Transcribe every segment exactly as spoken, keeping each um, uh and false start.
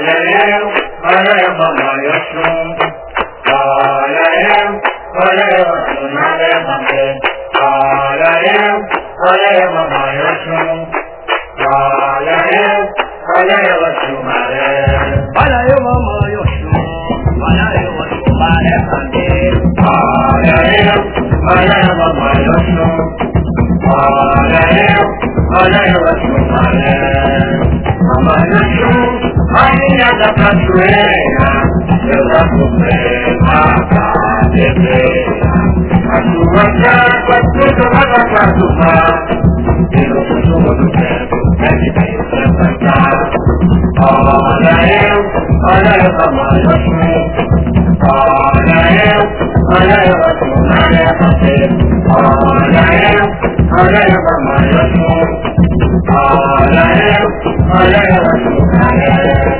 olha eu, olha eu, mamãe Oxum. Olha eu, olha eu, Oxum, nada é mamãe. Olha eu, olha eu, mamãe Oxum. Olha eu, olha eu, Oxum, maré. Olha eu, mamãe Oxum, olha eu, Oxum, maré também. Olha eu, olha eu, mamãe Oxum. Olha eu, olha eu, Oxum, maré. Mamãe Oxum, rainha da cachoeira, eu já comprei a cadeira. A sua água tudo vai passar do mar, e no fundo do tempo é que vem se cantar. Olha eu, olha eu, mamãe Oxum. Olha eu, olha eu, Oxum, maré bater. Olha eu, olha eu, mamãe Oxum. Olha eu, olha eu, Oxum, maré.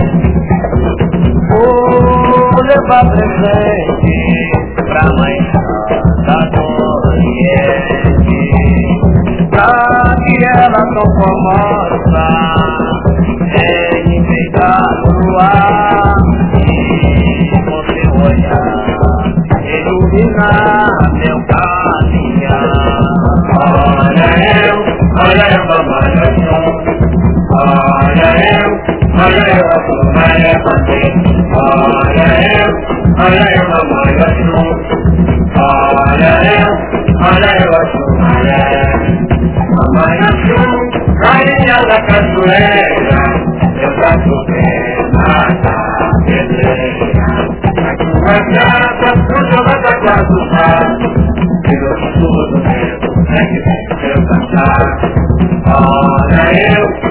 Vou levar presente pra mãe Santa do Oriente, pra que ela não comoça em enfeitar o ar e com seu olhar iluminar meu caminhar. Olha eu, olha eu, mamãe Oxum. Olha eu, olha eu, Oxum, maré bater. Olha eu, olha eu, mamãe Oxum. Olha eu, olha eu, Oxum, maré. Mamãe Oxum, rainha da cachoeira, eu já comprei na cadeira. A tua casa tudo vai passar do mar, e no fundo do tempo é que vem seu cantar. Olha eu,